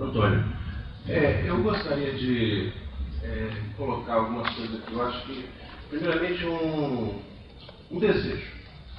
Antônio, eu gostaria de colocar algumas coisas aqui. Eu acho que, primeiramente, um desejo.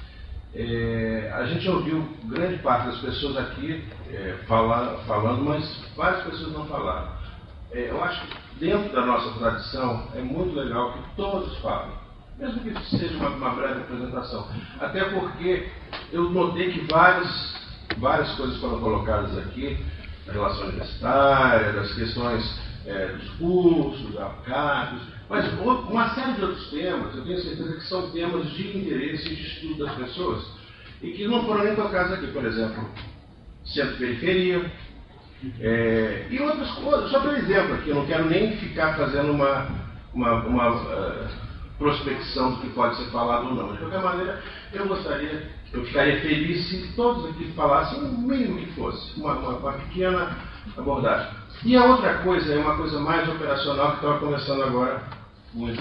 A gente ouviu grande parte das pessoas aqui falando, mas várias pessoas não falaram. Eu acho que dentro da nossa tradição é muito legal que todos falem, mesmo que seja uma breve apresentação. Até porque eu notei que várias coisas foram colocadas aqui, da relação universitária, das questões dos cursos, da cargos, mas uma série de outros temas, eu tenho certeza que são temas de interesse e de estudo das pessoas, e que não foram nem tocados aqui, por exemplo, centro-periferia, e outras coisas. Só por exemplo aqui, eu não quero nem ficar fazendo uma prospecção do que pode ser falado ou não. De qualquer maneira, eu ficaria feliz se todos aqui falassem o mínimo que fosse, uma pequena abordagem. E a outra coisa é uma coisa mais operacional que estava começando agora muito.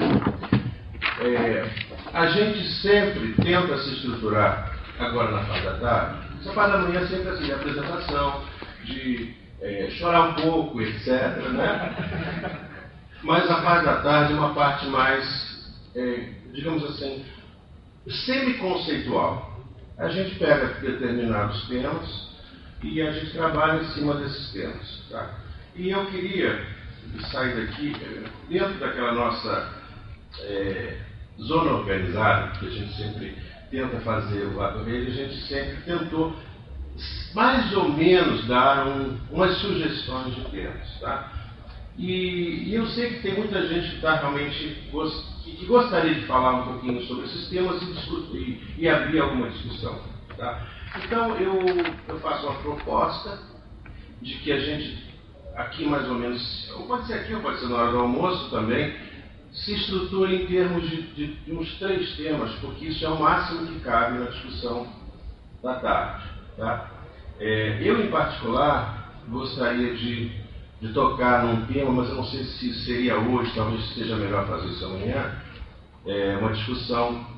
A gente sempre tenta se estruturar agora na parte da tarde. Essa parte da manhã sempre assim, de apresentação, de chorar um pouco, etc. Né? Mas a parte da tarde é uma parte mais, digamos assim, semi-conceitual. A gente pega determinados temas e a gente trabalha em cima desses temas. Tá? E eu queria sair daqui, dentro daquela nossa zona organizada, que a gente sempre tenta fazer o Lado Verde, a gente sempre tentou mais ou menos dar umas sugestões de temas. Tá? E eu sei que tem muita gente que está realmente que gostaria de falar um pouquinho sobre esses temas e discutir e abrir alguma discussão. Tá? Então eu faço uma proposta de que a gente aqui mais ou menos, ou pode ser aqui ou pode ser na hora do almoço também, se estruture em termos de uns 3 temas, porque isso é o máximo que cabe na discussão da tarde. Tá? Eu, em particular, gostaria de tocar num tema, mas eu não sei se seria hoje, talvez seja melhor fazer isso amanhã, uma discussão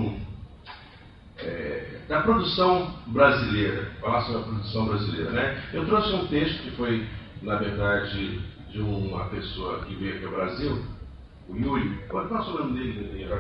da produção brasileira, falar sobre a produção brasileira. Né? Eu trouxe um texto que foi, na verdade, de uma pessoa que veio aqui ao Brasil, o Yuri, qual é o sobrenome dele?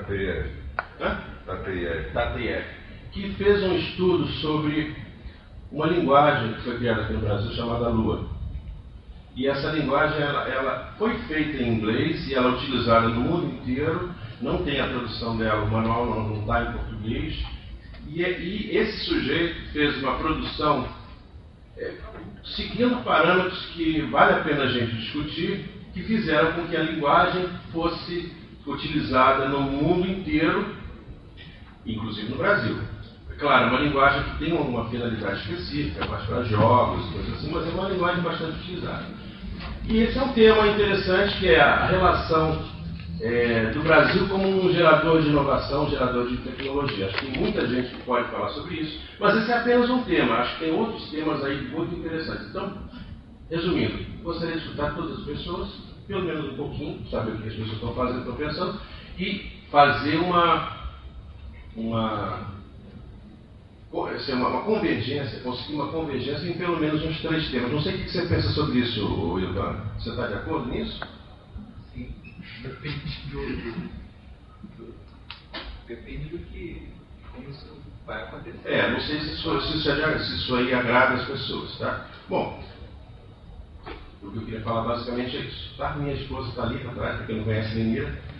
Tateyev, que fez um estudo sobre uma linguagem que foi criada aqui no Brasil chamada Lua. E essa linguagem ela foi feita em inglês e ela é utilizada no mundo inteiro, não tem a tradução dela, o manual não está em português. E esse sujeito fez uma produção seguindo parâmetros que vale a pena a gente discutir, que fizeram com que a linguagem fosse utilizada no mundo inteiro, inclusive no Brasil. Claro, uma linguagem que tem uma finalidade específica, mais para jogos, coisas assim, mas é uma linguagem bastante utilizada. E esse é um tema interessante, que é a relação do Brasil como um gerador de inovação, um gerador de tecnologia. Acho que tem muita gente que pode falar sobre isso, mas esse é apenas um tema. Acho que tem outros temas aí muito interessantes. Então, resumindo, gostaria de escutar todas as pessoas, pelo menos um pouquinho, saber o que as pessoas estão fazendo, estão pensando, e fazer uma convergência, conseguir uma convergência em pelo menos uns 3 temas. Não sei o que você pensa sobre isso, Ilvan. Você está de acordo nisso? Sim. Depende do que, como isso vai acontecer. Não sei se isso aí agrada as pessoas, tá? Bom, o que eu queria falar basicamente é isso. Tá? Minha esposa está ali atrás, para quem não conhece Lenira.